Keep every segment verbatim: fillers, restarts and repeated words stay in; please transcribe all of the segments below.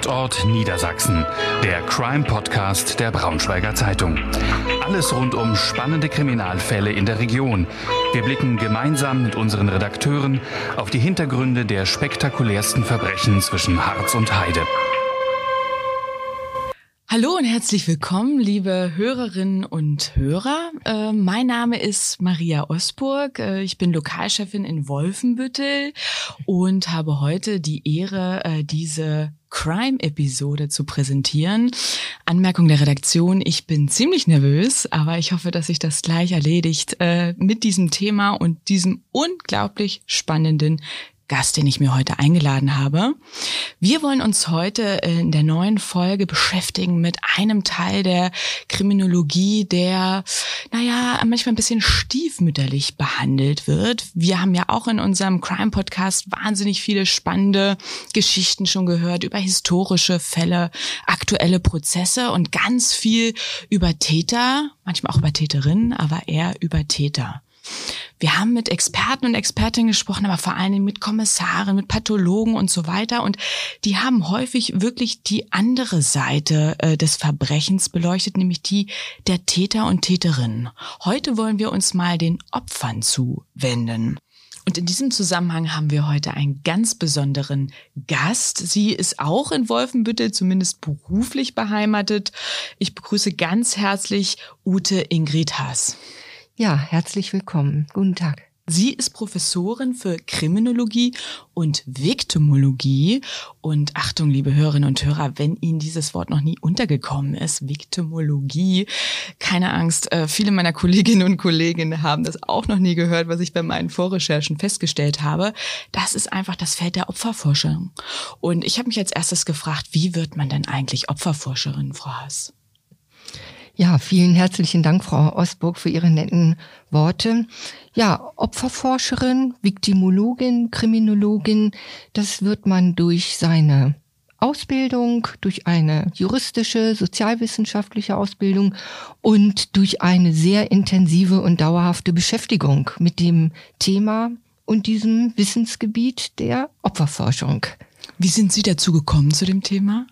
Tatort Niedersachsen, der Crime-Podcast der Braunschweiger Zeitung. Alles rund um spannende Kriminalfälle in der Region. Wir blicken gemeinsam mit unseren Redakteuren auf die Hintergründe der spektakulärsten Verbrechen zwischen Harz und Heide. Hallo und herzlich willkommen, liebe Hörerinnen und Hörer. Äh, mein Name ist Maria Osburg. Äh, ich bin Lokalchefin in Wolfenbüttel und habe heute die Ehre, äh, diese Crime-Episode zu präsentieren. Anmerkung der Redaktion, ich bin ziemlich nervös, aber ich hoffe, dass sich das gleich erledigt äh, mit diesem Thema und diesem unglaublich spannenden Gast, den ich mir heute eingeladen habe. Wir wollen uns heute in der neuen Folge beschäftigen mit einem Teil der Kriminologie, der, naja, manchmal ein bisschen stiefmütterlich behandelt wird. Wir haben ja auch in unserem Crime-Podcast wahnsinnig viele spannende Geschichten schon gehört über historische Fälle, aktuelle Prozesse und ganz viel über Täter, manchmal auch über Täterinnen, aber eher über Täter. Wir haben mit Experten und Expertinnen gesprochen, aber vor allen Dingen mit Kommissaren, mit Pathologen und so weiter. Und die haben häufig wirklich die andere Seite äh, des Verbrechens beleuchtet, nämlich die der Täter und Täterinnen. Heute wollen wir uns mal den Opfern zuwenden. Und in diesem Zusammenhang haben wir heute einen ganz besonderen Gast. Sie ist auch in Wolfenbüttel, zumindest beruflich beheimatet. Ich begrüße ganz herzlich Ute Ingrid Haas. Ja, herzlich willkommen. Guten Tag. Sie ist Professorin für Kriminologie und Viktimologie. Und Achtung, liebe Hörerinnen und Hörer, wenn Ihnen dieses Wort noch nie untergekommen ist, Viktimologie, keine Angst, äh, viele meiner Kolleginnen und Kollegen haben das auch noch nie gehört, was ich bei meinen Vorrecherchen festgestellt habe. Das ist einfach das Feld der Opferforschung. Und ich habe mich als erstes gefragt, wie wird man denn eigentlich Opferforscherin, Frau Haas? Ja, vielen herzlichen Dank, Frau Osburg, für Ihre netten Worte. Ja, Opferforscherin, Viktimologin, Kriminologin, das wird man durch seine Ausbildung, durch eine juristische, sozialwissenschaftliche Ausbildung und durch eine sehr intensive und dauerhafte Beschäftigung mit dem Thema und diesem Wissensgebiet der Opferforschung. Wie sind Sie dazu gekommen zu dem Thema?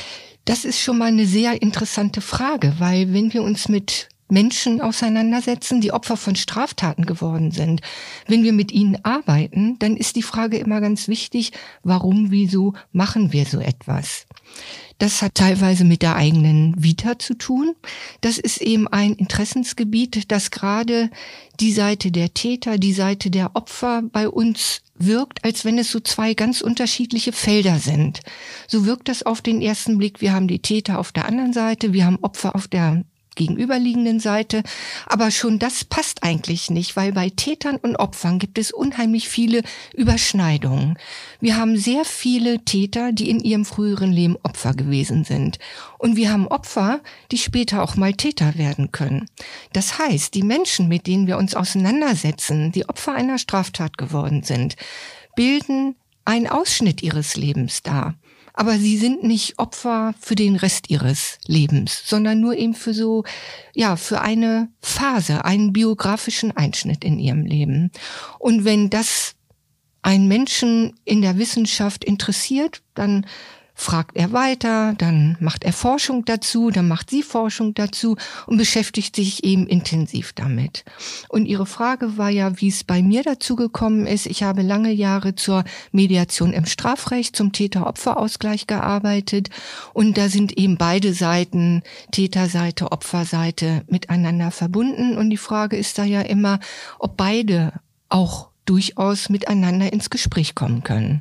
Das ist schon mal eine sehr interessante Frage, weil wenn wir uns mit Menschen auseinandersetzen, die Opfer von Straftaten geworden sind, wenn wir mit ihnen arbeiten, dann ist die Frage immer ganz wichtig, warum, wieso machen wir so etwas? Das hat teilweise mit der eigenen Vita zu tun. Das ist eben ein Interessensgebiet, das gerade die Seite der Täter, die Seite der Opfer bei uns wirkt, als wenn es so zwei ganz unterschiedliche Felder sind. So wirkt das auf den ersten Blick. Wir haben die Täter auf der anderen Seite, wir haben Opfer auf der gegenüberliegenden Seite. Aber schon das passt eigentlich nicht, weil bei Tätern und Opfern gibt es unheimlich viele Überschneidungen. Wir haben sehr viele Täter, die in ihrem früheren Leben Opfer gewesen sind. Und wir haben Opfer, die später auch mal Täter werden können. Das heißt, die Menschen, mit denen wir uns auseinandersetzen, die Opfer einer Straftat geworden sind, bilden einen Ausschnitt ihres Lebens dar. Aber sie sind nicht Opfer für den Rest ihres Lebens, sondern nur eben für so, ja, für eine Phase, einen biografischen Einschnitt in ihrem Leben. Und wenn das einen Menschen in der Wissenschaft interessiert, dann fragt er weiter, dann macht er Forschung dazu, dann macht sie Forschung dazu und beschäftigt sich eben intensiv damit. Und Ihre Frage war ja, wie es bei mir dazu gekommen ist. Ich habe lange Jahre zur Mediation im Strafrecht, zum Täter-Opfer-Ausgleich gearbeitet und da sind eben beide Seiten, Täterseite, Opferseite, miteinander verbunden und die Frage ist da ja immer, ob beide auch durchaus miteinander ins Gespräch kommen können.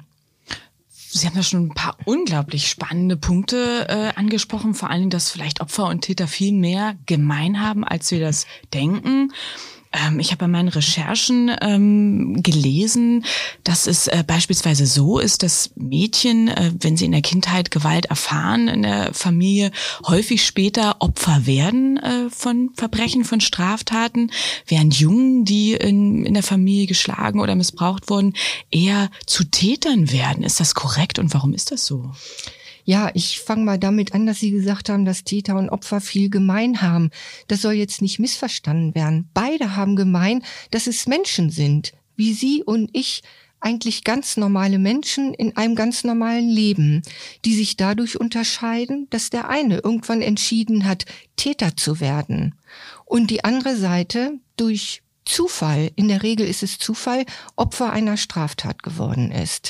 Sie haben da schon ein paar unglaublich spannende Punkte äh, angesprochen, vor allen Dingen, dass vielleicht Opfer und Täter viel mehr gemein haben, als wir das denken. Ähm, ich habe bei meinen Recherchen ähm, gelesen, dass es äh, beispielsweise so ist, dass Mädchen, äh, wenn sie in der Kindheit Gewalt erfahren in der Familie, häufig später Opfer werden äh, von Verbrechen, von Straftaten, während Jungen, die in, in der Familie geschlagen oder missbraucht wurden, eher zu Tätern werden. Ist das korrekt und warum ist das so? Ja, ich fange mal damit an, dass Sie gesagt haben, dass Täter und Opfer viel gemein haben. Das soll jetzt nicht missverstanden werden. Beide haben gemein, dass es Menschen sind, wie Sie und ich, eigentlich ganz normale Menschen in einem ganz normalen Leben, die sich dadurch unterscheiden, dass der eine irgendwann entschieden hat, Täter zu werden und die andere Seite durch Zufall, in der Regel ist es Zufall, Opfer einer Straftat geworden ist.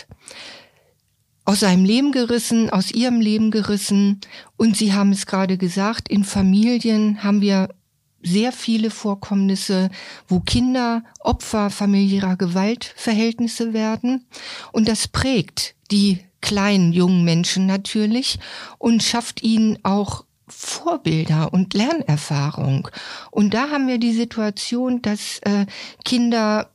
Aus seinem Leben gerissen, aus ihrem Leben gerissen. Und Sie haben es gerade gesagt, in Familien haben wir sehr viele Vorkommnisse, wo Kinder Opfer familiärer Gewaltverhältnisse werden. Und das prägt die kleinen, jungen Menschen natürlich und schafft ihnen auch Vorbilder und Lernerfahrung. Und da haben wir die Situation, dass äh, Kinder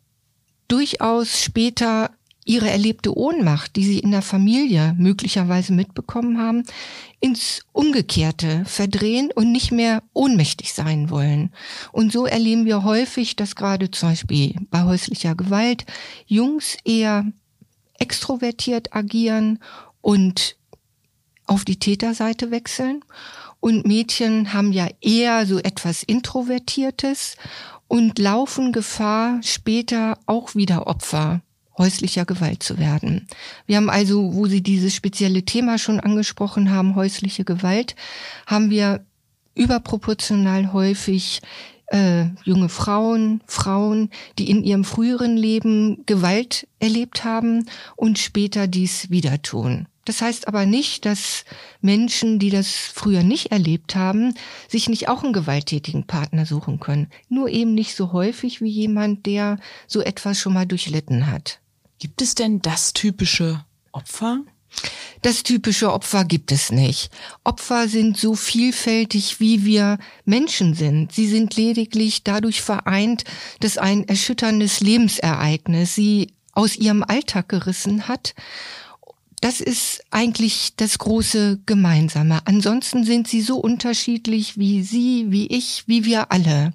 durchaus später ihre erlebte Ohnmacht, die sie in der Familie möglicherweise mitbekommen haben, ins Umgekehrte verdrehen und nicht mehr ohnmächtig sein wollen. Und so erleben wir häufig, dass gerade zum Beispiel bei häuslicher Gewalt Jungs eher extrovertiert agieren und auf die Täterseite wechseln. Und Mädchen haben ja eher so etwas Introvertiertes und laufen Gefahr, später auch wieder Opfer häuslicher Gewalt zu werden. Wir haben also, wo Sie dieses spezielle Thema schon angesprochen haben, häusliche Gewalt, haben wir überproportional häufig äh, junge Frauen, Frauen, die in ihrem früheren Leben Gewalt erlebt haben und später dies wieder tun. Das heißt aber nicht, dass Menschen, die das früher nicht erlebt haben, sich nicht auch einen gewalttätigen Partner suchen können. Nur eben nicht so häufig wie jemand, der so etwas schon mal durchlitten hat. Gibt es denn das typische Opfer? Das typische Opfer gibt es nicht. Opfer sind so vielfältig, wie wir Menschen sind. Sie sind lediglich dadurch vereint, dass ein erschütterndes Lebensereignis sie aus ihrem Alltag gerissen hat. Das ist eigentlich das große Gemeinsame. Ansonsten sind sie so unterschiedlich wie Sie, wie ich, wie wir alle.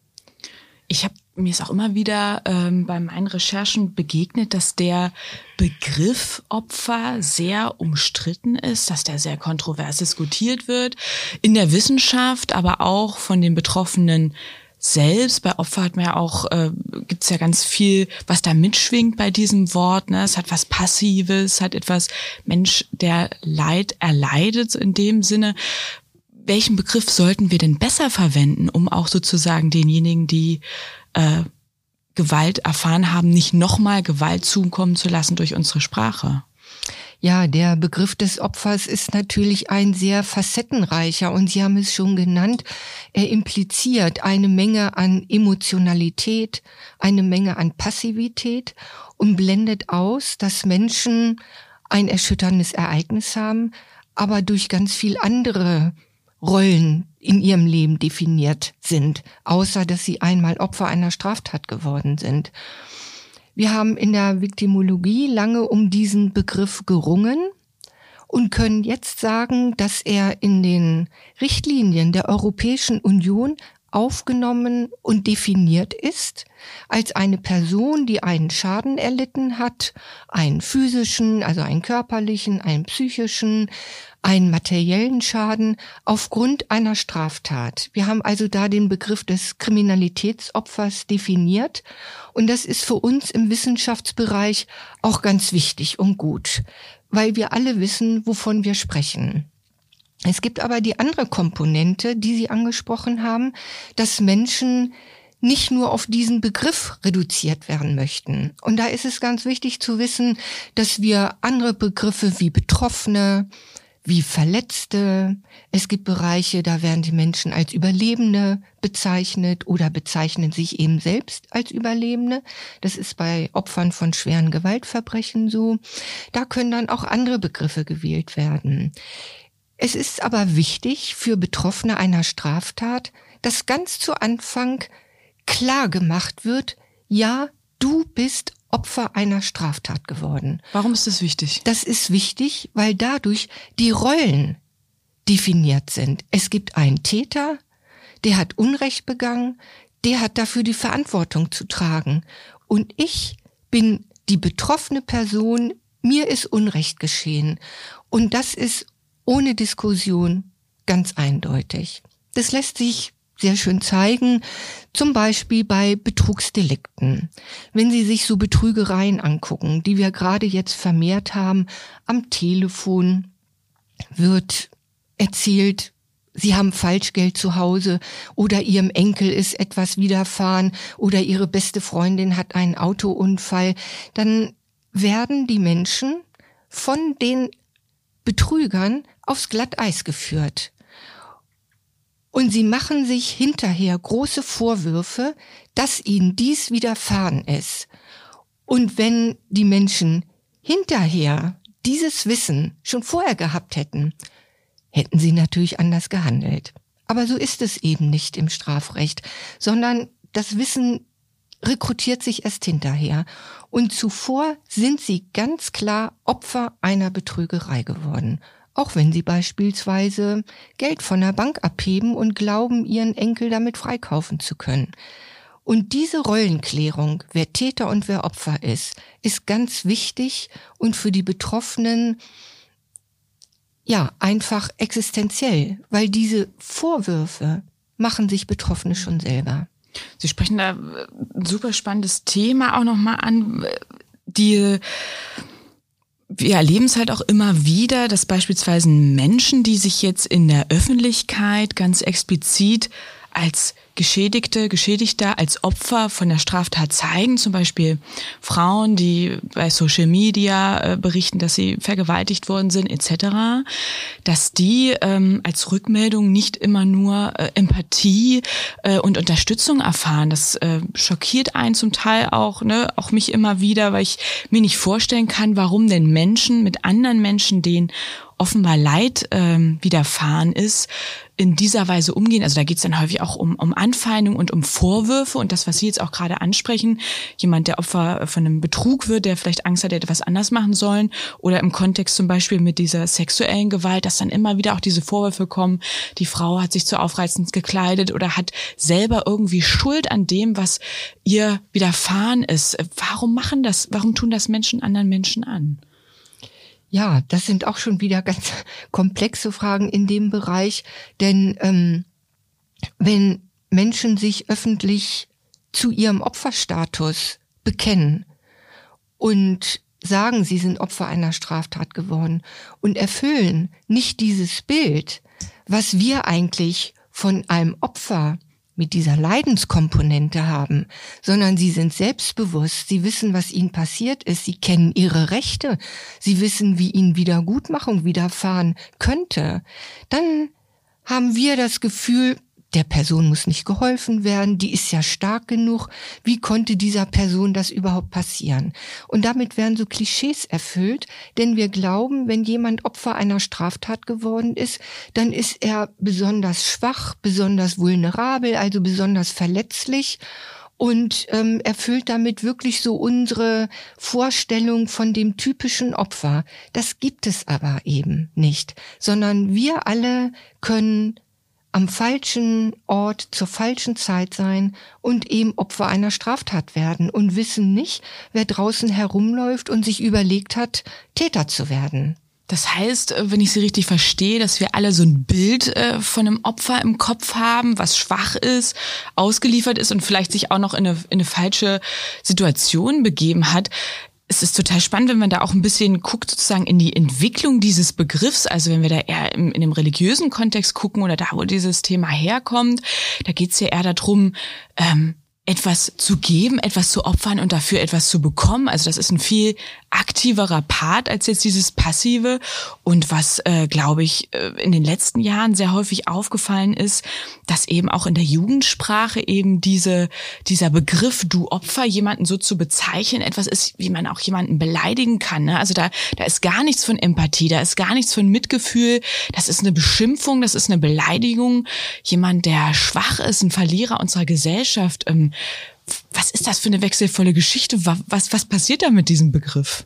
Ich habe mir ist auch immer wieder ähm, bei meinen Recherchen begegnet, dass der Begriff Opfer sehr umstritten ist, dass der sehr kontrovers diskutiert wird in der Wissenschaft, aber auch von den Betroffenen selbst. Bei Opfer hat man ja auch, äh, gibt es ja ganz viel, was da mitschwingt bei diesem Wort. Ne? Es hat was Passives, hat etwas Mensch, der Leid erleidet in dem Sinne. Welchen Begriff sollten wir denn besser verwenden, um auch sozusagen denjenigen, die äh, Gewalt erfahren haben, nicht nochmal Gewalt zukommen zu lassen durch unsere Sprache? Ja, der Begriff des Opfers ist natürlich ein sehr facettenreicher und Sie haben es schon genannt. Er impliziert eine Menge an Emotionalität, eine Menge an Passivität und blendet aus, dass Menschen ein erschütterndes Ereignis haben, aber durch ganz viel andere Rollen in ihrem Leben definiert sind, außer dass sie einmal Opfer einer Straftat geworden sind. Wir haben in der Viktimologie lange um diesen Begriff gerungen und können jetzt sagen, dass er in den Richtlinien der Europäischen Union aufgenommen und definiert ist als eine Person, die einen Schaden erlitten hat, einen physischen, also einen körperlichen, einen psychischen, einen materiellen Schaden aufgrund einer Straftat. Wir haben also da den Begriff des Kriminalitätsopfers definiert und das ist für uns im Wissenschaftsbereich auch ganz wichtig und gut, weil wir alle wissen, wovon wir sprechen. Es gibt aber die andere Komponente, die Sie angesprochen haben, dass Menschen nicht nur auf diesen Begriff reduziert werden möchten. Und da ist es ganz wichtig zu wissen, dass wir andere Begriffe wie Betroffene, wie Verletzte, es gibt Bereiche, da werden die Menschen als Überlebende bezeichnet oder bezeichnen sich eben selbst als Überlebende. Das ist bei Opfern von schweren Gewaltverbrechen so. Da können dann auch andere Begriffe gewählt werden. Es ist aber wichtig für Betroffene einer Straftat, dass ganz zu Anfang klar gemacht wird, ja, du bist Opfer einer Straftat geworden. Warum ist das wichtig? Das ist wichtig, weil dadurch die Rollen definiert sind. Es gibt einen Täter, der hat Unrecht begangen, der hat dafür die Verantwortung zu tragen. Und ich bin die betroffene Person, mir ist Unrecht geschehen. Und das ist ohne Diskussion ganz eindeutig. Das lässt sich sehr schön zeigen, zum Beispiel bei Betrugsdelikten. Wenn Sie sich so Betrügereien angucken, die wir gerade jetzt vermehrt haben, am Telefon wird erzählt, Sie haben Falschgeld zu Hause oder Ihrem Enkel ist etwas widerfahren oder Ihre beste Freundin hat einen Autounfall, dann werden die Menschen von den Betrügern aufs Glatteis geführt. Und sie machen sich hinterher große Vorwürfe, dass ihnen dies widerfahren ist. Und wenn die Menschen hinterher dieses Wissen schon vorher gehabt hätten, hätten sie natürlich anders gehandelt. Aber so ist es eben nicht im Strafrecht, sondern das Wissen rekrutiert sich erst hinterher. Und zuvor sind sie ganz klar Opfer einer Betrügerei geworden. Auch wenn sie beispielsweise Geld von der Bank abheben und glauben, ihren Enkel damit freikaufen zu können. Und diese Rollenklärung, wer Täter und wer Opfer ist, ist ganz wichtig und für die Betroffenen ja einfach existenziell, weil diese Vorwürfe machen sich Betroffene schon selber. Sie sprechen da ein super spannendes Thema auch nochmal an. Die Wir erleben es halt auch immer wieder, dass beispielsweise Menschen, die sich jetzt in der Öffentlichkeit ganz explizit als Geschädigte, Geschädigter, als Opfer von der Straftat zeigen, zum Beispiel Frauen, die bei Social Media äh, berichten, dass sie vergewaltigt worden sind, et cetera, dass die ähm, als Rückmeldung nicht immer nur äh, Empathie äh, und Unterstützung erfahren. Das äh, schockiert einen zum Teil auch, ne, auch mich immer wieder, weil ich mir nicht vorstellen kann, warum denn Menschen mit anderen Menschen, denen offenbar Leid ähm, widerfahren ist, in dieser Weise umgehen. Also da geht es dann häufig auch um, um Anfeindung und um Vorwürfe und das, was Sie jetzt auch gerade ansprechen, jemand, der Opfer von einem Betrug wird, der vielleicht Angst hat, er hätte was anders machen sollen oder im Kontext zum Beispiel mit dieser sexuellen Gewalt, dass dann immer wieder auch diese Vorwürfe kommen, die Frau hat sich zu aufreizend gekleidet oder hat selber irgendwie Schuld an dem, was ihr widerfahren ist. Warum machen das, warum tun das Menschen anderen Menschen an? Ja, das sind auch schon wieder ganz komplexe Fragen in dem Bereich, denn ähm, wenn Menschen sich öffentlich zu ihrem Opferstatus bekennen und sagen, sie sind Opfer einer Straftat geworden und erfüllen nicht dieses Bild, was wir eigentlich von einem Opfer mit dieser Leidenskomponente haben, sondern sie sind selbstbewusst, sie wissen, was ihnen passiert ist, sie kennen ihre Rechte, sie wissen, wie ihnen Wiedergutmachung widerfahren könnte, dann haben wir das Gefühl, der Person muss nicht geholfen werden, die ist ja stark genug, wie konnte dieser Person das überhaupt passieren? Und damit werden so Klischees erfüllt, denn wir glauben, wenn jemand Opfer einer Straftat geworden ist, dann ist er besonders schwach, besonders vulnerabel, also besonders verletzlich und ähm, erfüllt damit wirklich so unsere Vorstellung von dem typischen Opfer. Das gibt es aber eben nicht, sondern wir alle können am falschen Ort zur falschen Zeit sein und eben Opfer einer Straftat werden und wissen nicht, wer draußen herumläuft und sich überlegt hat, Täter zu werden. Das heißt, wenn ich Sie richtig verstehe, dass wir alle so ein Bild äh, von einem Opfer im Kopf haben, was schwach ist, ausgeliefert ist und vielleicht sich auch noch in eine, in eine falsche Situation begeben hat. Es ist total spannend, wenn man da auch ein bisschen guckt, sozusagen in die Entwicklung dieses Begriffs. Also wenn wir da eher in, in dem religiösen Kontext gucken oder da, wo dieses Thema herkommt, da geht es ja eher darum, ähm, etwas zu geben, etwas zu opfern und dafür etwas zu bekommen. Also das ist ein viel aktiverer Part als jetzt dieses Passive. Und was, äh, glaube ich, in den letzten Jahren sehr häufig aufgefallen ist, dass eben auch in der Jugendsprache eben diese dieser Begriff du Opfer, jemanden so zu bezeichnen, etwas ist, wie man auch jemanden beleidigen kann. Ne? Also da da ist gar nichts von Empathie, da ist gar nichts von Mitgefühl. Das ist eine Beschimpfung, das ist eine Beleidigung. Jemand, der schwach ist, ein Verlierer unserer Gesellschaft. Ähm, Was ist das für eine wechselvolle Geschichte? Was, was passiert da mit diesem Begriff?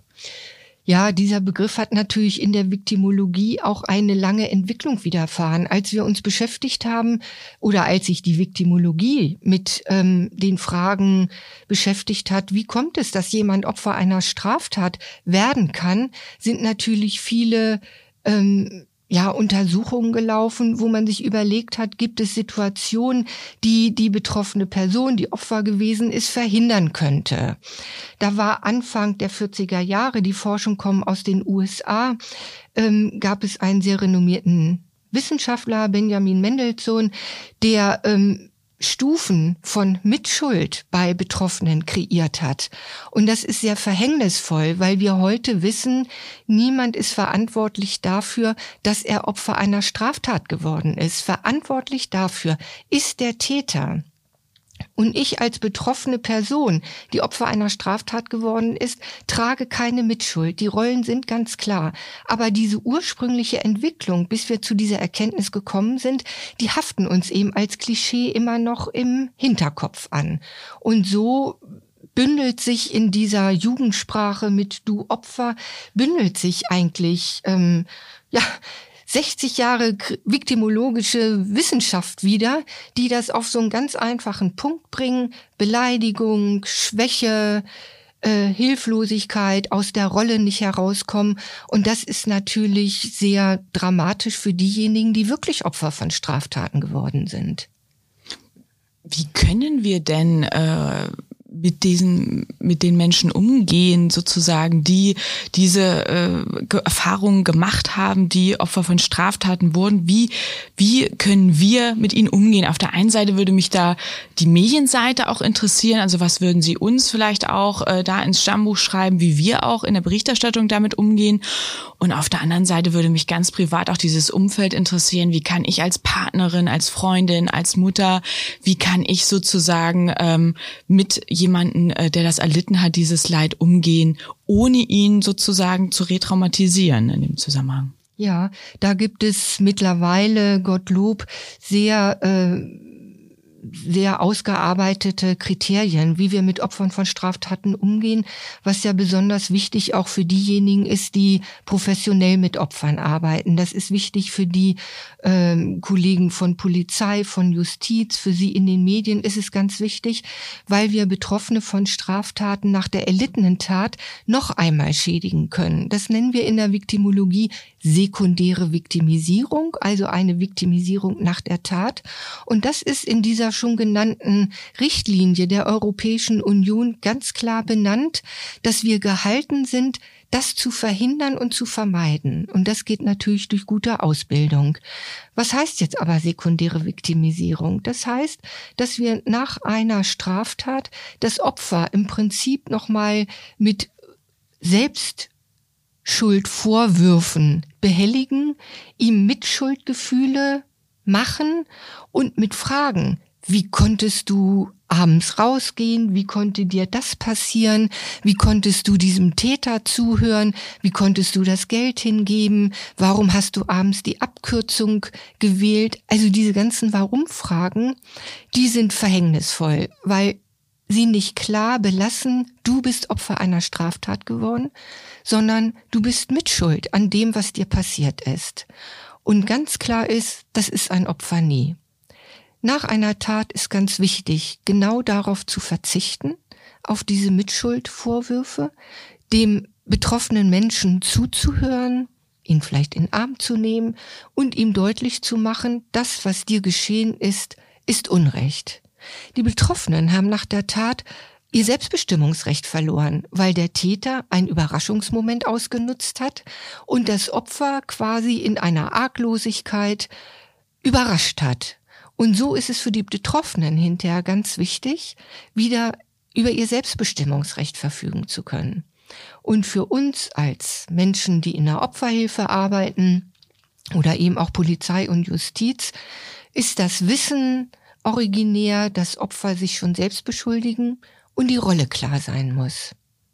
Ja, dieser Begriff hat natürlich in der Viktimologie auch eine lange Entwicklung widerfahren. Als wir uns beschäftigt haben oder als sich die Viktimologie mit ähm, den Fragen beschäftigt hat, wie kommt es, dass jemand Opfer einer Straftat werden kann, sind natürlich viele ähm, ja, Untersuchungen gelaufen, wo man sich überlegt hat, gibt es Situationen, die die betroffene Person, die Opfer gewesen ist, verhindern könnte. Da war Anfang der vierziger Jahre, die Forschung kommt aus den U S A, ähm, gab es einen sehr renommierten Wissenschaftler, Benjamin Mendelssohn, der ähm, Stufen von Mitschuld bei Betroffenen kreiert hat. Und das ist sehr verhängnisvoll, weil wir heute wissen, niemand ist verantwortlich dafür, dass er Opfer einer Straftat geworden ist. Verantwortlich dafür ist der Täter. Und ich als betroffene Person, die Opfer einer Straftat geworden ist, trage keine Mitschuld. Die Rollen sind ganz klar. Aber diese ursprüngliche Entwicklung, bis wir zu dieser Erkenntnis gekommen sind, die haften uns eben als Klischee immer noch im Hinterkopf an. Und so bündelt sich in dieser Jugendsprache mit Du Opfer, bündelt sich eigentlich, ähm, ja, sechzig Jahre viktimologische Wissenschaft wieder, die das auf so einen ganz einfachen Punkt bringen. Beleidigung, Schwäche, äh, Hilflosigkeit, aus der Rolle nicht herauskommen. Und das ist natürlich sehr dramatisch für diejenigen, die wirklich Opfer von Straftaten geworden sind. Wie können wir denn äh mit diesen, mit den Menschen umgehen, sozusagen, die diese äh, Erfahrungen gemacht haben, die Opfer von Straftaten wurden? Wie, wie können wir mit ihnen umgehen? Auf der einen Seite würde mich da die Medienseite auch interessieren. Also was würden Sie uns vielleicht auch äh, da ins Stammbuch schreiben, wie wir auch in der Berichterstattung damit umgehen? Und auf der anderen Seite würde mich ganz privat auch dieses Umfeld interessieren. Wie kann ich als Partnerin, als Freundin, als Mutter, wie kann ich sozusagen ähm, mit jemanden, der das erlitten hat, dieses Leid umgehen, ohne ihn sozusagen zu retraumatisieren in dem Zusammenhang? Ja, da gibt es mittlerweile, Gottlob, sehr äh, sehr ausgearbeitete Kriterien, wie wir mit Opfern von Straftaten umgehen, was ja besonders wichtig auch für diejenigen ist, die professionell mit Opfern arbeiten. Das ist wichtig für die ähm, Kollegen von Polizei, von Justiz, für sie in den Medien ist es ganz wichtig, weil wir Betroffene von Straftaten nach der erlittenen Tat noch einmal schädigen können. Das nennen wir in der Viktimologie sekundäre Viktimisierung, also eine Viktimisierung nach der Tat. Und das ist in dieser schon genannten Richtlinie der Europäischen Union ganz klar benannt, dass wir gehalten sind, das zu verhindern und zu vermeiden. Und das geht natürlich durch gute Ausbildung. Was heißt jetzt aber sekundäre Viktimisierung? Das heißt, dass wir nach einer Straftat das Opfer im Prinzip nochmal mit Selbstschuldvorwürfen behelligen, ihm Mitschuldgefühle machen und mit Fragen: Wie konntest du abends rausgehen? Wie konnte dir das passieren? Wie konntest du diesem Täter zuhören? Wie konntest du das Geld hingeben? Warum hast du abends die Abkürzung gewählt? Also diese ganzen Warum-Fragen, die sind verhängnisvoll, weil sie nicht klar belassen, du bist Opfer einer Straftat geworden, sondern du bist mitschuld an dem, was dir passiert ist. Und ganz klar ist, das ist ein Opfer nie. Nach einer Tat ist ganz wichtig, genau darauf zu verzichten, auf diese Mitschuldvorwürfe, dem betroffenen Menschen zuzuhören, ihn vielleicht in den Arm zu nehmen und ihm deutlich zu machen, das, was dir geschehen ist, ist Unrecht. Die Betroffenen haben nach der Tat ihr Selbstbestimmungsrecht verloren, weil der Täter einen Überraschungsmoment ausgenutzt hat und das Opfer quasi in einer Arglosigkeit überrascht hat. Und so ist es für die Betroffenen hinterher ganz wichtig, wieder über ihr Selbstbestimmungsrecht verfügen zu können. Und für uns als Menschen, die in der Opferhilfe arbeiten oder eben auch Polizei und Justiz, ist das Wissen originär, dass Opfer sich schon selbst beschuldigen und die Rolle klar sein muss.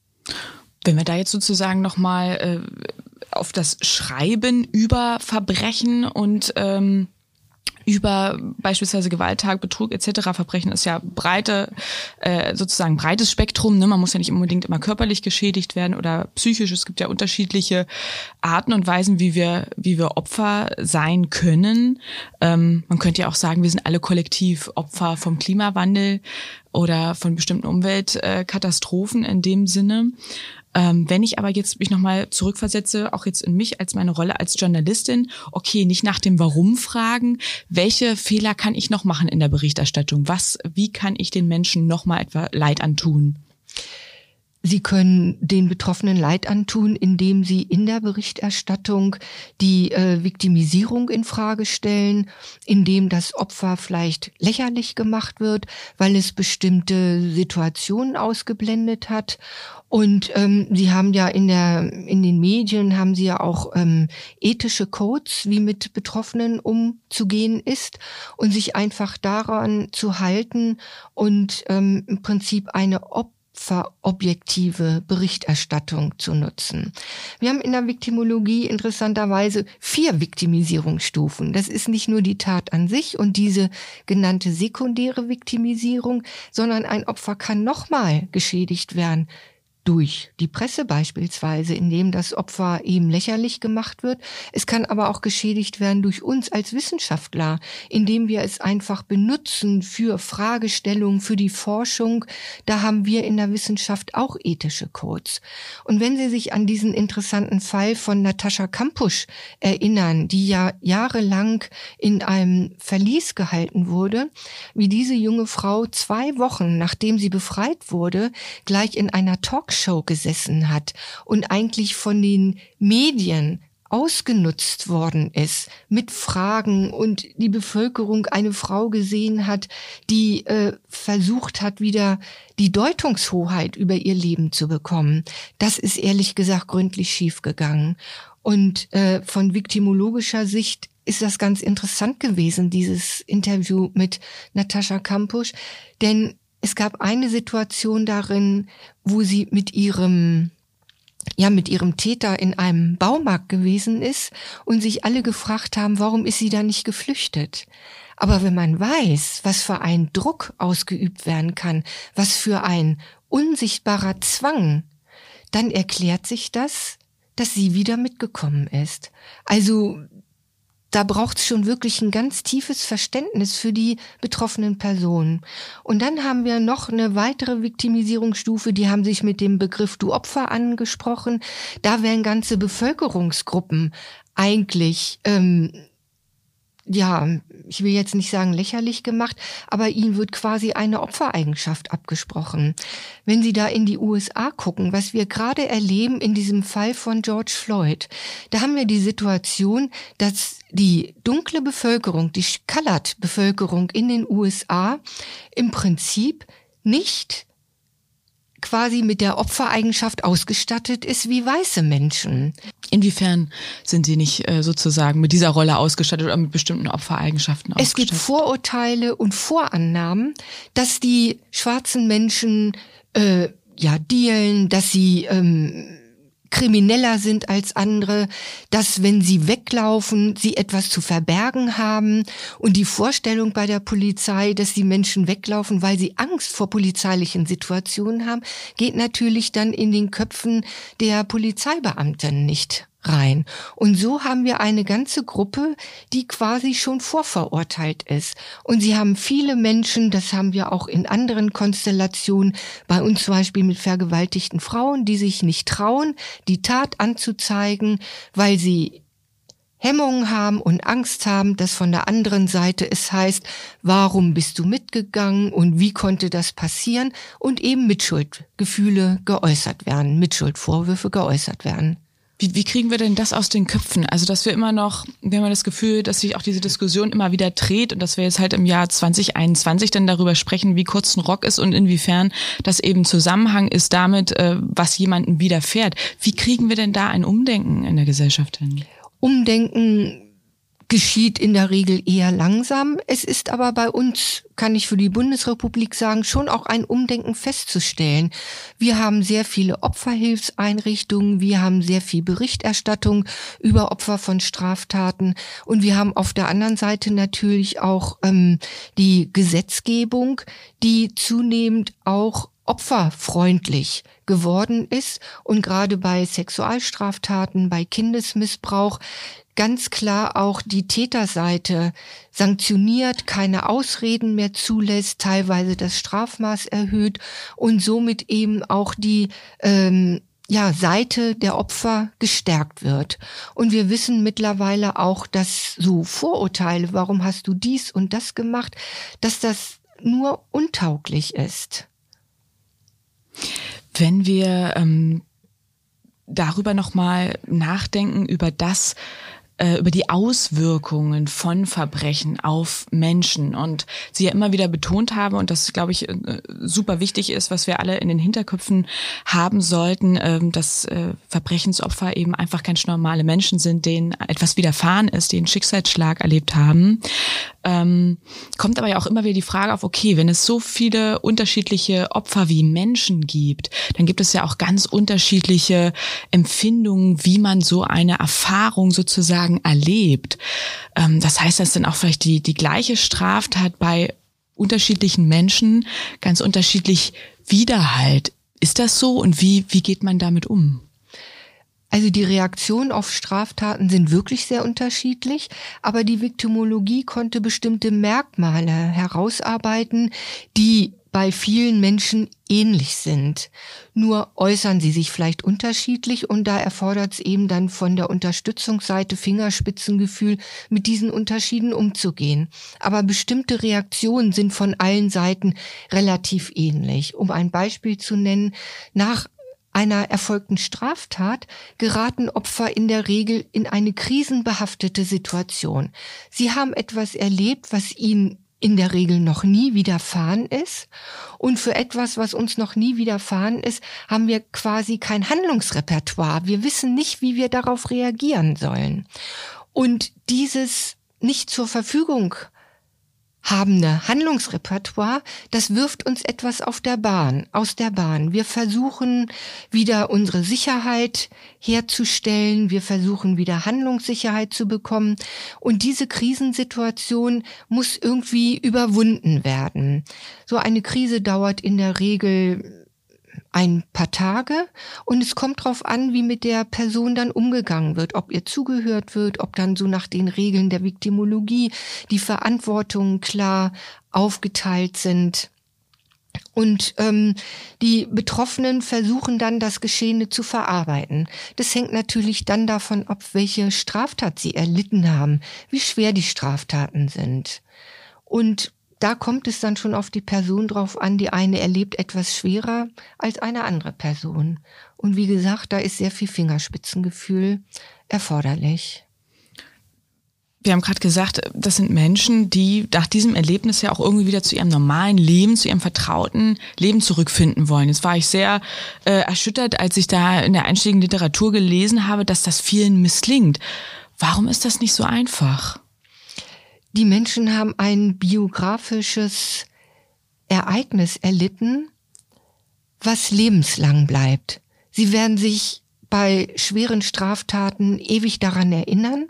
Wenn wir da jetzt sozusagen nochmal äh, auf das Schreiben über Verbrechen und ähm über beispielsweise Gewalttat, Betrug et cetera. Verbrechen ist ja breite, äh, sozusagen breites Spektrum. Ne? Man muss ja nicht unbedingt immer körperlich geschädigt werden oder psychisch. Es gibt ja unterschiedliche Arten und Weisen, wie wir, wie wir Opfer sein können. Ähm, man könnte ja auch sagen, wir sind alle kollektiv Opfer vom Klimawandel oder von bestimmten Umweltkatastrophen in dem Sinne. Ähm, wenn ich aber jetzt mich nochmal zurückversetze, auch jetzt in mich als meine Rolle als Journalistin, okay, nicht nach dem Warum fragen, welche Fehler kann ich noch machen in der Berichterstattung? Was, wie kann ich den Menschen nochmal etwa Leid antun? Sie können den Betroffenen Leid antun, indem sie in der Berichterstattung die äh, Viktimisierung in Frage stellen, indem das Opfer vielleicht lächerlich gemacht wird, weil es bestimmte Situationen ausgeblendet hat. Und ähm, Sie haben ja in der in den Medien haben Sie ja auch ähm, ethische Codes, wie mit Betroffenen umzugehen ist, und sich einfach daran zu halten und ähm, im Prinzip eine Ob objektive Berichterstattung zu nutzen. Wir haben in der Viktimologie interessanterweise vier Viktimisierungsstufen. Das ist nicht nur die Tat an sich und diese genannte sekundäre Viktimisierung, sondern ein Opfer kann nochmal geschädigt werden. Durch die Presse beispielsweise, indem das Opfer eben lächerlich gemacht wird. Es kann aber auch geschädigt werden durch uns als Wissenschaftler, indem wir es einfach benutzen für Fragestellungen, für die Forschung. Da haben wir in der Wissenschaft auch ethische Codes. Und wenn Sie sich an diesen interessanten Fall von Natascha Kampusch erinnern, die ja jahrelang in einem Verlies gehalten wurde, wie diese junge Frau zwei Wochen, nachdem sie befreit wurde, gleich in einer Talkshow Show gesessen hat und eigentlich von den Medien ausgenutzt worden ist mit Fragen und die Bevölkerung eine Frau gesehen hat, die äh, versucht hat, wieder die Deutungshoheit über ihr Leben zu bekommen. Das ist ehrlich gesagt gründlich schiefgegangen. Und äh, von viktimologischer Sicht ist das ganz interessant gewesen, dieses Interview mit Natascha Kampusch, denn es gab eine Situation darin, wo sie mit ihrem, ja, mit ihrem Täter in einem Baumarkt gewesen ist und sich alle gefragt haben, warum ist sie da nicht geflüchtet? Aber wenn man weiß, was für ein Druck ausgeübt werden kann, was für ein unsichtbarer Zwang, dann erklärt sich das, dass sie wieder mitgekommen ist. Also da braucht es schon wirklich ein ganz tiefes Verständnis für die betroffenen Personen. Und dann haben wir noch eine weitere Viktimisierungsstufe, die haben sich mit dem Begriff Du Opfer angesprochen. Da werden ganze Bevölkerungsgruppen eigentlich, ähm, ja, ich will jetzt nicht sagen lächerlich gemacht, aber ihnen wird quasi eine Opfereigenschaft abgesprochen. Wenn Sie da in die U S A gucken, was wir gerade erleben in diesem Fall von George Floyd, da haben wir die Situation, dass die dunkle Bevölkerung, die Colored-Bevölkerung in den U S A im Prinzip nicht quasi mit der Opfereigenschaft ausgestattet ist wie weiße Menschen. Inwiefern sind Sie nicht äh, sozusagen mit dieser Rolle ausgestattet oder mit bestimmten Opfereigenschaften ausgestattet? Es gibt Vorurteile und Vorannahmen, dass die schwarzen Menschen äh, ja dealen, dass sie ähm, krimineller sind als andere, dass wenn sie weglaufen, sie etwas zu verbergen haben, und die Vorstellung bei der Polizei, dass die Menschen weglaufen, weil sie Angst vor polizeilichen Situationen haben, geht natürlich dann in den Köpfen der Polizeibeamten nicht rein. Und so haben wir eine ganze Gruppe, die quasi schon vorverurteilt ist. Und sie haben viele Menschen, das haben wir auch in anderen Konstellationen, bei uns zum Beispiel mit vergewaltigten Frauen, die sich nicht trauen, die Tat anzuzeigen, weil sie Hemmungen haben und Angst haben, dass von der anderen Seite es heißt, warum bist du mitgegangen und wie konnte das passieren, und eben Mitschuldgefühle geäußert werden, Mitschuldvorwürfe geäußert werden. Wie, wie kriegen wir denn das aus den Köpfen? Also, dass wir immer noch, wir haben das Gefühl, dass sich auch diese Diskussion immer wieder dreht und dass wir jetzt halt im Jahr zwanzig einundzwanzig dann darüber sprechen, wie kurz ein Rock ist und inwiefern das eben Zusammenhang ist damit, was jemandem widerfährt. Wie kriegen wir denn da ein Umdenken in der Gesellschaft hin? Umdenken geschieht in der Regel eher langsam. Es ist aber bei uns, kann ich für die Bundesrepublik sagen, schon auch ein Umdenken festzustellen. Wir haben sehr viele Opferhilfseinrichtungen, wir haben sehr viel Berichterstattung über Opfer von Straftaten, und wir haben auf der anderen Seite natürlich auch ähm, die Gesetzgebung, die zunehmend auch opferfreundlich geworden ist und gerade bei Sexualstraftaten, bei Kindesmissbrauch ganz klar auch die Täterseite sanktioniert, keine Ausreden mehr zulässt, teilweise das Strafmaß erhöht und somit eben auch die ähm, ja, Seite der Opfer gestärkt wird. Und wir wissen mittlerweile auch, dass so Vorurteile, warum hast du dies und das gemacht, dass das nur untauglich ist. Wenn wir ähm, darüber nochmal nachdenken, über das, über die Auswirkungen von Verbrechen auf Menschen und Sie ja immer wieder betont haben, und das, glaube ich, super wichtig ist, was wir alle in den Hinterköpfen haben sollten, dass Verbrechensopfer eben einfach ganz normale Menschen sind, denen etwas widerfahren ist, die einen Schicksalsschlag erlebt haben. Ähm, kommt aber ja auch immer wieder die Frage auf, okay, wenn es so viele unterschiedliche Opfer wie Menschen gibt, dann gibt es ja auch ganz unterschiedliche Empfindungen, wie man so eine Erfahrung sozusagen erlebt. Ähm, das heißt, dass dann auch vielleicht die, die gleiche Straftat bei unterschiedlichen Menschen ganz unterschiedlich widerhallt. Ist das so und wie, wie geht man damit um? Also die Reaktionen auf Straftaten sind wirklich sehr unterschiedlich, aber die Viktimologie konnte bestimmte Merkmale herausarbeiten, die bei vielen Menschen ähnlich sind. Nur äußern sie sich vielleicht unterschiedlich und da erfordert es eben dann von der Unterstützungsseite Fingerspitzengefühl, mit diesen Unterschieden umzugehen. Aber bestimmte Reaktionen sind von allen Seiten relativ ähnlich. Um ein Beispiel zu nennen, nach einer erfolgten Straftat geraten Opfer in der Regel in eine krisenbehaftete Situation. Sie haben etwas erlebt, was ihnen in der Regel noch nie widerfahren ist. Und für etwas, was uns noch nie widerfahren ist, haben wir quasi kein Handlungsrepertoire. Wir wissen nicht, wie wir darauf reagieren sollen. Und dieses nicht zur Verfügung habende Handlungsrepertoire, das wirft uns etwas auf der Bahn, aus der Bahn. Wir versuchen wieder unsere Sicherheit herzustellen, wir versuchen wieder Handlungssicherheit zu bekommen und diese Krisensituation muss irgendwie überwunden werden. So eine Krise dauert in der Regel ein paar Tage und es kommt drauf an, wie mit der Person dann umgegangen wird, ob ihr zugehört wird, ob dann so nach den Regeln der Viktimologie die Verantwortungen klar aufgeteilt sind. Und ähm, die Betroffenen versuchen dann, das Geschehene zu verarbeiten. Das hängt natürlich dann davon ab, welche Straftat sie erlitten haben, wie schwer die Straftaten sind. Und da kommt es dann schon auf die Person drauf an. Die eine erlebt etwas schwerer als eine andere Person. Und wie gesagt, da ist sehr viel Fingerspitzengefühl erforderlich. Wir haben gerade gesagt, das sind Menschen, die nach diesem Erlebnis ja auch irgendwie wieder zu ihrem normalen Leben, zu ihrem vertrauten Leben zurückfinden wollen. Jetzt war ich sehr äh, erschüttert, als ich da in der einschlägigen Literatur gelesen habe, dass das vielen misslingt. Warum ist das nicht so einfach? Die Menschen haben ein biografisches Ereignis erlitten, was lebenslang bleibt. Sie werden sich bei schweren Straftaten ewig daran erinnern.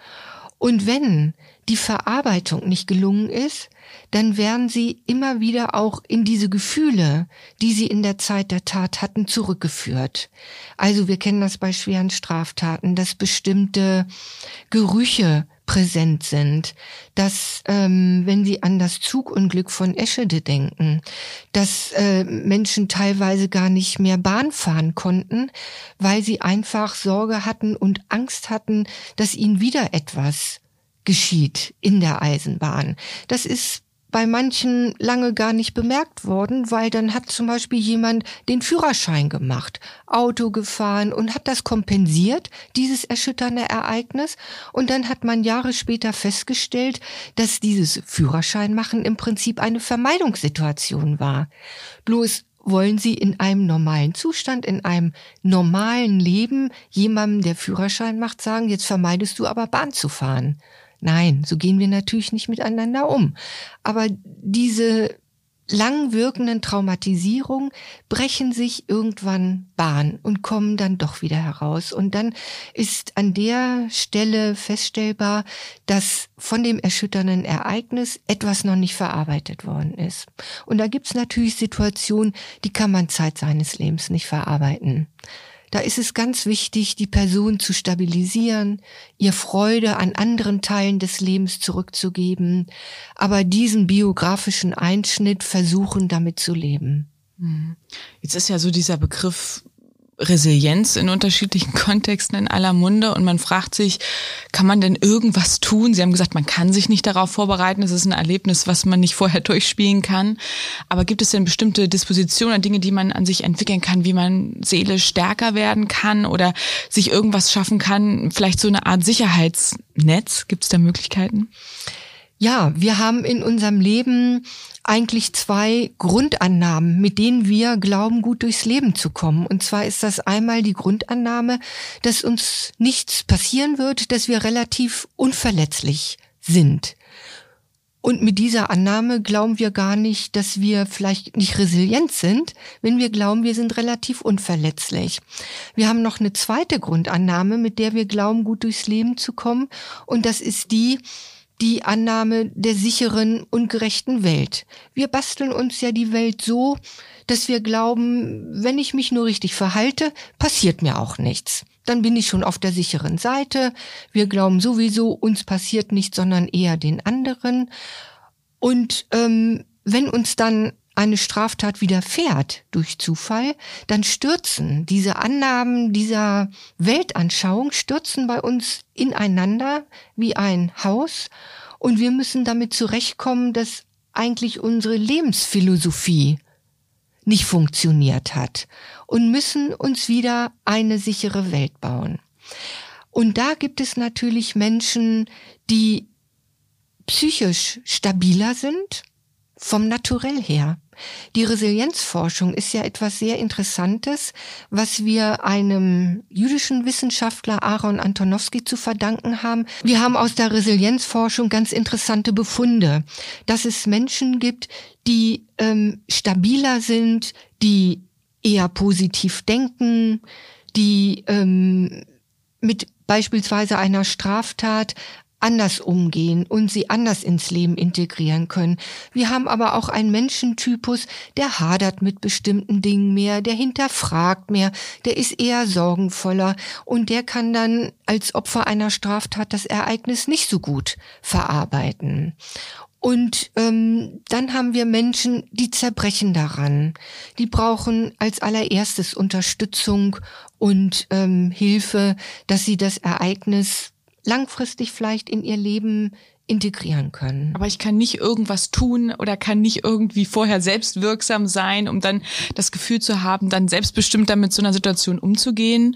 Und wenn die Verarbeitung nicht gelungen ist, dann werden sie immer wieder auch in diese Gefühle, die sie in der Zeit der Tat hatten, zurückgeführt. Also wir kennen das bei schweren Straftaten, dass bestimmte Gerüche präsent sind, dass, ähm, wenn Sie an das Zugunglück von Eschede denken, dass äh, Menschen teilweise gar nicht mehr Bahn fahren konnten, weil sie einfach Sorge hatten und Angst hatten, dass ihnen wieder etwas geschieht in der Eisenbahn. Das ist bei manchen lange gar nicht bemerkt worden, weil dann hat zum Beispiel jemand den Führerschein gemacht, Auto gefahren und hat das kompensiert, dieses erschütternde Ereignis. Und dann hat man Jahre später festgestellt, dass dieses Führerscheinmachen im Prinzip eine Vermeidungssituation war. Bloß wollen Sie in einem normalen Zustand, in einem normalen Leben jemandem, der Führerschein macht, sagen, jetzt vermeidest du aber Bahn zu fahren. Nein, so gehen wir natürlich nicht miteinander um. Aber diese lang wirkenden Traumatisierungen brechen sich irgendwann Bahn und kommen dann doch wieder heraus. Und dann ist an der Stelle feststellbar, dass von dem erschütternden Ereignis etwas noch nicht verarbeitet worden ist. Und da gibt's natürlich Situationen, die kann man Zeit seines Lebens nicht verarbeiten. Da ist es ganz wichtig, die Person zu stabilisieren, ihr Freude an anderen Teilen des Lebens zurückzugeben, aber diesen biografischen Einschnitt versuchen, damit zu leben. Jetzt ist ja so dieser Begriff Resilienz in unterschiedlichen Kontexten in aller Munde und man fragt sich, kann man denn irgendwas tun? Sie haben gesagt, man kann sich nicht darauf vorbereiten, es ist ein Erlebnis, was man nicht vorher durchspielen kann. Aber gibt es denn bestimmte Dispositionen, Dinge, die man an sich entwickeln kann, wie man seelisch stärker werden kann oder sich irgendwas schaffen kann? Vielleicht so eine Art Sicherheitsnetz? Gibt es da Möglichkeiten? Ja, wir haben in unserem Leben eigentlich zwei Grundannahmen, mit denen wir glauben, gut durchs Leben zu kommen. Und zwar ist das einmal die Grundannahme, dass uns nichts passieren wird, dass wir relativ unverletzlich sind. Und mit dieser Annahme glauben wir gar nicht, dass wir vielleicht nicht resilient sind, wenn wir glauben, wir sind relativ unverletzlich. Wir haben noch eine zweite Grundannahme, mit der wir glauben, gut durchs Leben zu kommen. Und das ist die, die Annahme der sicheren und gerechten Welt. Wir basteln uns ja die Welt so, dass wir glauben, wenn ich mich nur richtig verhalte, passiert mir auch nichts. Dann bin ich schon auf der sicheren Seite. Wir glauben sowieso, uns passiert nichts, sondern eher den anderen. Und ähm, wenn uns dann eine Straftat widerfährt durch Zufall, dann stürzen diese Annahmen dieser Weltanschauung, stürzen bei uns ineinander wie ein Haus und wir müssen damit zurechtkommen, dass eigentlich unsere Lebensphilosophie nicht funktioniert hat und müssen uns wieder eine sichere Welt bauen. Und da gibt es natürlich Menschen, die psychisch stabiler sind, vom Naturell her. Die Resilienzforschung ist ja etwas sehr Interessantes, was wir einem jüdischen Wissenschaftler Aaron Antonowski zu verdanken haben. Wir haben aus der Resilienzforschung ganz interessante Befunde, dass es Menschen gibt, die ähm, stabiler sind, die eher positiv denken, die ähm, mit beispielsweise einer Straftat anders umgehen und sie anders ins Leben integrieren können. Wir haben aber auch einen Menschentypus, der hadert mit bestimmten Dingen mehr, der hinterfragt mehr, der ist eher sorgenvoller und der kann dann als Opfer einer Straftat das Ereignis nicht so gut verarbeiten. Und ähm, dann haben wir Menschen, die zerbrechen daran. Die brauchen als allererstes Unterstützung und ähm, Hilfe, dass sie das Ereignis langfristig vielleicht in ihr Leben integrieren können. Aber ich kann nicht irgendwas tun oder kann nicht irgendwie vorher selbstwirksam sein, um dann das Gefühl zu haben, dann selbstbestimmt damit so einer Situation umzugehen.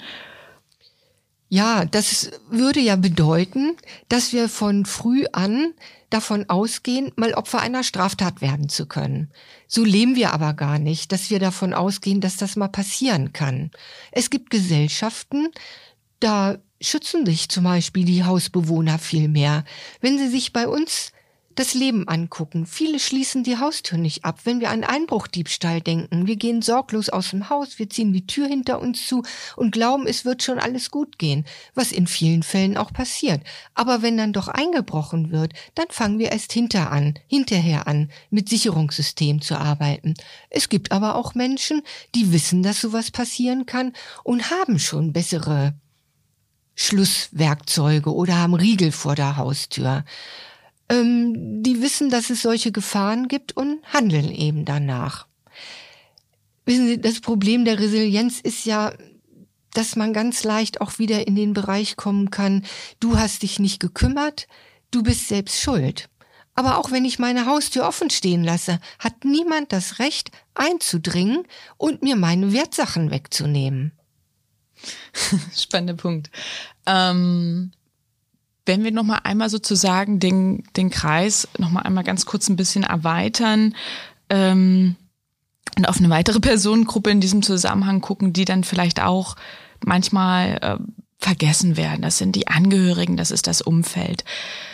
Ja, das würde ja bedeuten, dass wir von früh an davon ausgehen, mal Opfer einer Straftat werden zu können. So leben wir aber gar nicht, dass wir davon ausgehen, dass das mal passieren kann. Es gibt Gesellschaften, da schützen sich zum Beispiel die Hausbewohner viel mehr. Wenn sie sich bei uns das Leben angucken, viele schließen die Haustür nicht ab. Wenn wir an Einbruchdiebstahl denken, wir gehen sorglos aus dem Haus, wir ziehen die Tür hinter uns zu und glauben, es wird schon alles gut gehen, was in vielen Fällen auch passiert. Aber wenn dann doch eingebrochen wird, dann fangen wir erst hinter an, hinterher an, mit Sicherungssystemen zu arbeiten. Es gibt aber auch Menschen, die wissen, dass sowas passieren kann und haben schon bessere Schlusswerkzeuge oder haben Riegel vor der Haustür. Ähm, die wissen, dass es solche Gefahren gibt und handeln eben danach. Wissen Sie, das Problem der Resilienz ist ja, dass man ganz leicht auch wieder in den Bereich kommen kann, du hast dich nicht gekümmert, du bist selbst schuld. Aber auch wenn ich meine Haustür offen stehen lasse, hat niemand das Recht einzudringen und mir meine Wertsachen wegzunehmen. Spannender Punkt. Ähm, wenn wir noch mal einmal sozusagen den, den Kreis noch mal einmal ganz kurz ein bisschen erweitern ähm, und auf eine weitere Personengruppe in diesem Zusammenhang gucken, die dann vielleicht auch manchmal äh, vergessen werden. Das sind die Angehörigen, das ist das Umfeld.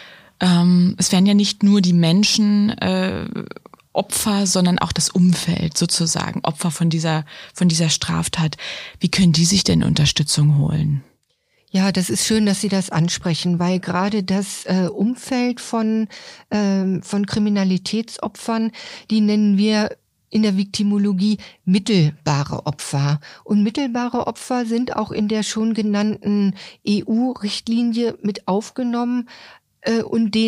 Ähm, es werden ja nicht nur die Menschen äh, Opfer, sondern auch das Umfeld sozusagen, Opfer von dieser, von dieser Straftat. Wie können die sich denn Unterstützung holen? Ja, das ist schön, dass Sie das ansprechen, weil gerade das äh, Umfeld von, äh, von Kriminalitätsopfern, die nennen wir in der Viktimologie mittelbare Opfer. Und mittelbare Opfer sind auch in der schon genannten E U-Richtlinie mit aufgenommen. Und denen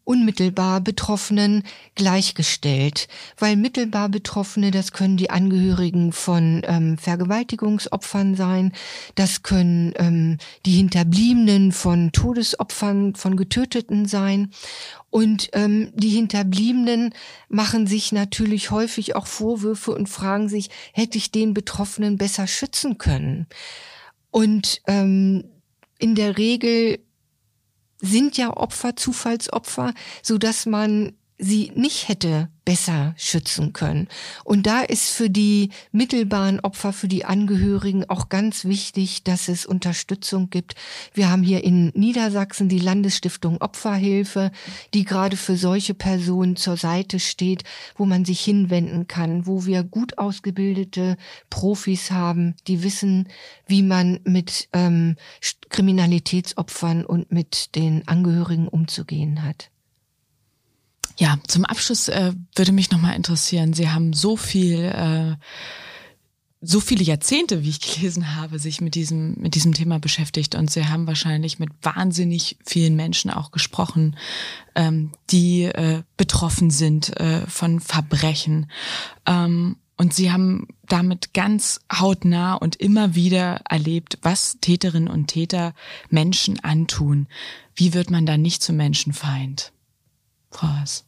unmittelbar Betroffenen gleichgestellt, weil mittelbar Betroffene, das können die Angehörigen von ähm, Vergewaltigungsopfern sein, das können ähm, die Hinterbliebenen von Todesopfern, von Getöteten sein. Und ähm, die Hinterbliebenen machen sich natürlich häufig auch Vorwürfe und fragen sich, hätte ich den Betroffenen besser schützen können? Und ähm, in der Regel sind ja Opfer Zufallsopfer, so dass man sie nicht hätte besser schützen können. Und da ist für die mittelbaren Opfer, für die Angehörigen auch ganz wichtig, dass es Unterstützung gibt. Wir haben hier in Niedersachsen die Landesstiftung Opferhilfe, die gerade für solche Personen zur Seite steht, wo man sich hinwenden kann, wo wir gut ausgebildete Profis haben, die wissen, wie man mit ähm, Kriminalitätsopfern und mit den Angehörigen umzugehen hat. Ja, zum Abschluss äh, würde mich nochmal interessieren, Sie haben so viel, äh, so viele Jahrzehnte, wie ich gelesen habe, sich mit diesem, mit diesem Thema beschäftigt und Sie haben wahrscheinlich mit wahnsinnig vielen Menschen auch gesprochen, ähm, die äh, betroffen sind äh, von Verbrechen. Ähm, und Sie haben damit ganz hautnah und immer wieder erlebt, was Täterinnen und Täter Menschen antun. Wie wird man da nicht zum Menschenfeind? Frau Haas.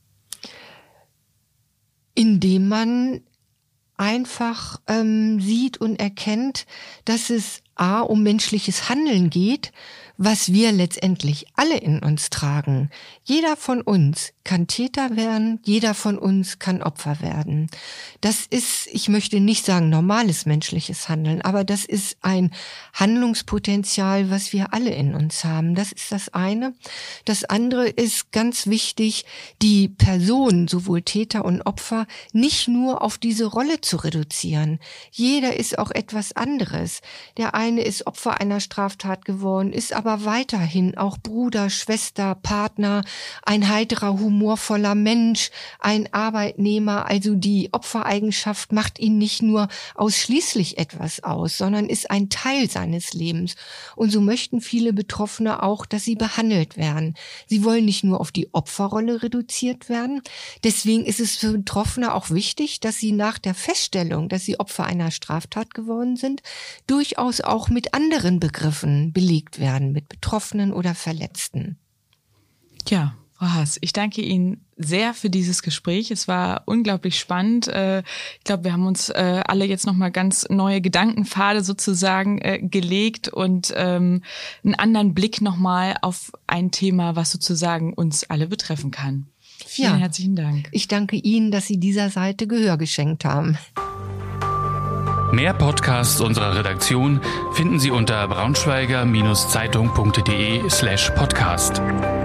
Indem man einfach ähm, sieht und erkennt, dass es a um menschliches Handeln geht, was wir letztendlich alle in uns tragen. Jeder von uns kann Täter werden, jeder von uns kann Opfer werden. Das ist, ich möchte nicht sagen normales menschliches Handeln, aber das ist ein Handlungspotenzial, was wir alle in uns haben. Das ist das eine. Das andere ist ganz wichtig, die Person, sowohl Täter und Opfer, nicht nur auf diese Rolle zu reduzieren. Jeder ist auch etwas anderes. Der eine ist Opfer einer Straftat geworden, ist aber weiterhin auch Bruder, Schwester, Partner, ein heiterer, humorvoller Mensch, ein Arbeitnehmer. Also die Opfereigenschaft macht ihn nicht nur ausschließlich etwas aus, sondern ist ein Teil seines Lebens. Und so möchten viele Betroffene auch, dass sie behandelt werden. Sie wollen nicht nur auf die Opferrolle reduziert werden. Deswegen ist es für Betroffene auch wichtig, dass sie nach der Feststellung, dass sie Opfer einer Straftat geworden sind, durchaus auch mit anderen Begriffen belegt werden, mit Betroffenen oder Verletzten. Ja, Frau Haas, ich danke Ihnen sehr für dieses Gespräch. Es war unglaublich spannend. Ich glaube, wir haben uns alle jetzt nochmal ganz neue Gedankenpfade sozusagen gelegt und einen anderen Blick nochmal auf ein Thema, was sozusagen uns alle betreffen kann. Vielen ja, herzlichen Dank. Ich danke Ihnen, dass Sie dieser Seite Gehör geschenkt haben. Mehr Podcasts unserer Redaktion finden Sie unter braunschweiger Zeitung punkt de slash podcast.